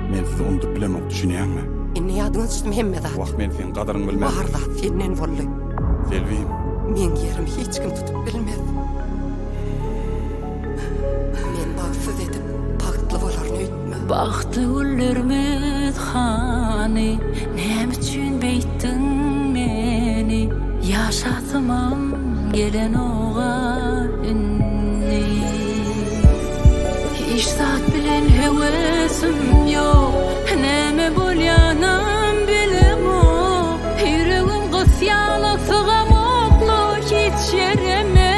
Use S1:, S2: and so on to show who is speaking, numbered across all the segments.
S1: Men sizi unutup bilemok düşünýärmi?
S2: Inni ýadyňyz Mehmet ağa.
S1: Wagt men sen gadaryň bilmän.
S2: Baharda senden bolly.
S1: Selvim.
S2: Men ýerim hiç kim tutup bilmez. Men bagsyz edip bagtly bolaryn öýtme.
S3: Bagtly güllerimiz hany, näme üçin beýtdiň meni? Ýaşatmam gelen oğa inni. Hiç zat bilen hewesim ýok, näme bolýanam bilemok. Ýüregim gysýaly sygamoklo hiç ýereme.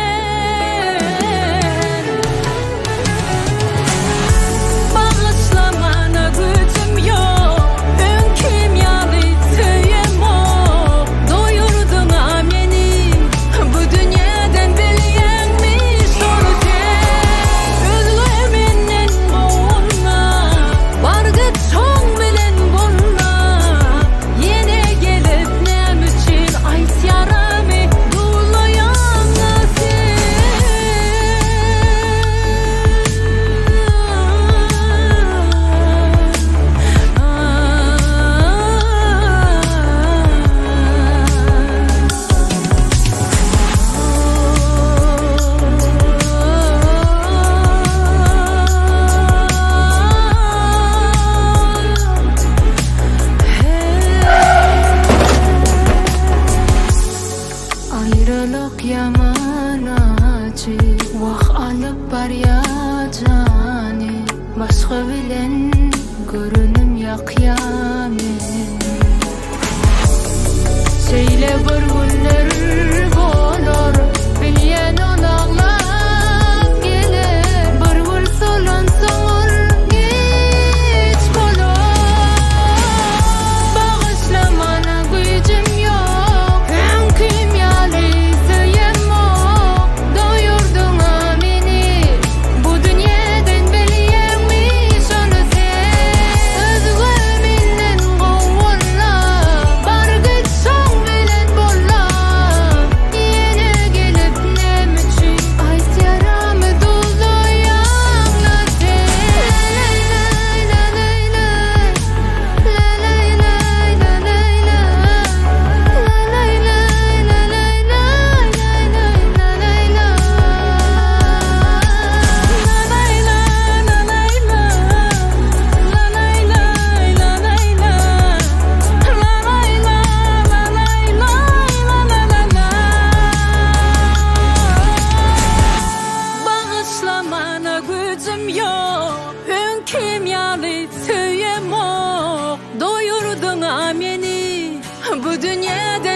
S3: Bagyslamana güçüm ýok, öňküm ýaly söýemok. Doýurdyňa meni bu dünýäden bilýänmi şonu sen? Özüňe menden goýma, bargy çoň bilen bolma. Ýene gelip näme üçin aýtýaramy dulaýanla sen? Ayrılık yaman acı, vah alıp barýajany. Başga bilen görünüm ýakýamy. Şeýle bir günler bolar, bilýän onaglap geler. Bir wursalan soňur geç bolar. Bagyslamana güýjüm ýok, öňküm ýaly söýemok. Doýurdyňa meni bu dünýäden bilýänmi şonu sen? Özüňe menden goýma, bargy çoň bilen bolma. Ýene gelip näme üçin aýtýaramy dulaýanla sen? Bagyslamana güçüm ýok, öňküm ýaly söýemok. Doýurdyňa meni bu dünýäde